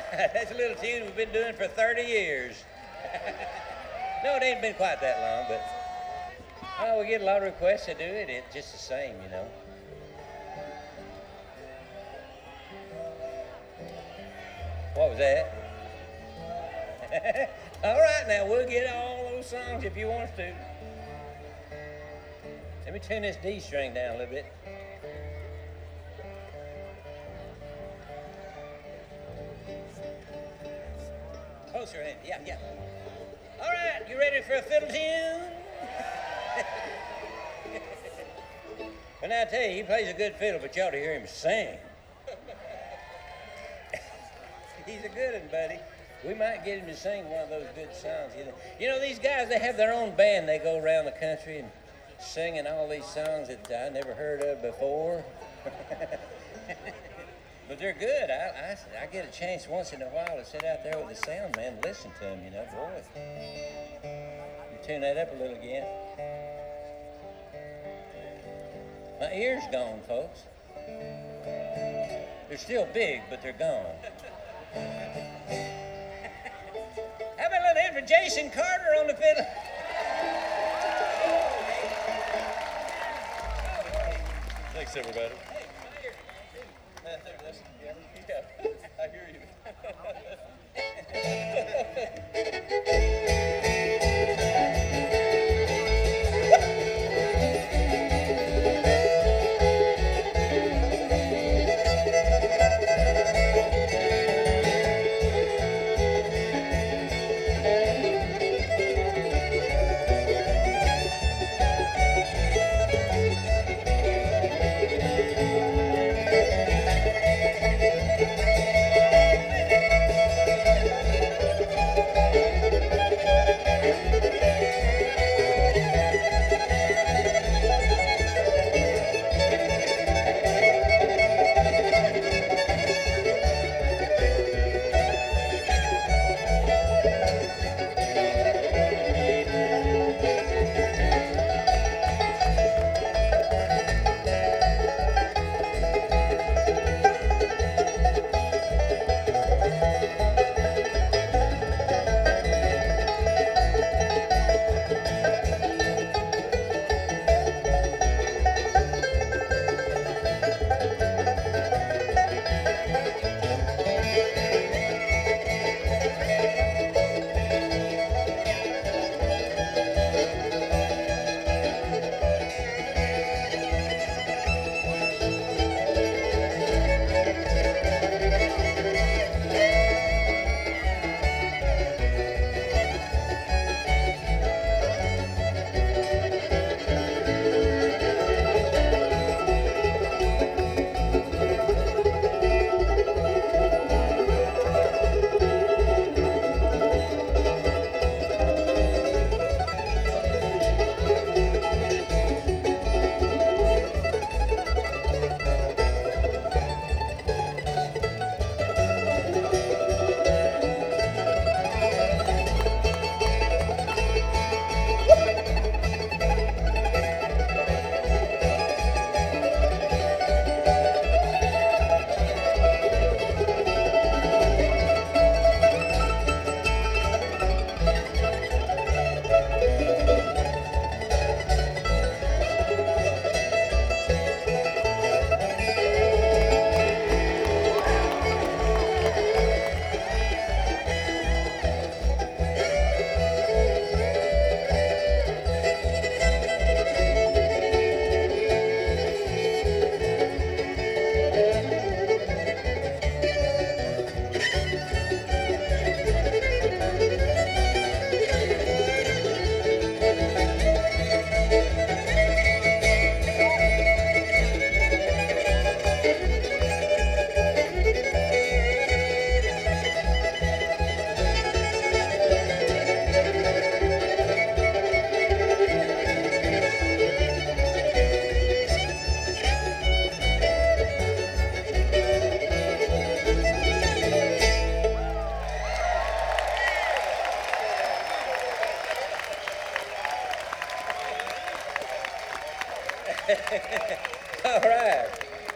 That's a little tune we've been doing for 30 years. No, it ain't been quite that long, but we get a lot of requests to do it. It's just the same, you know. What was that? All right, now we'll get all those songs if you want us to. Let me tune this D string down a little bit. Closer in, yeah. All right, you ready for a fiddle tune? Well, now I tell you, he plays a good fiddle, but you ought to hear him sing. He's a good one, buddy. We might get him to sing one of those good songs. You know, these guys, they have their own band. They go around the country and singing all these songs that I never heard of before. But they're good. I get a chance once in a while to sit out there with the sound man and listen to them, you know. Boy, you tune that up a little again. My ear's gone, folks. They're still big, but they're gone. How about a little hand for Jason Carter on the fiddle? Thanks, everybody. Hey, come here. Yeah.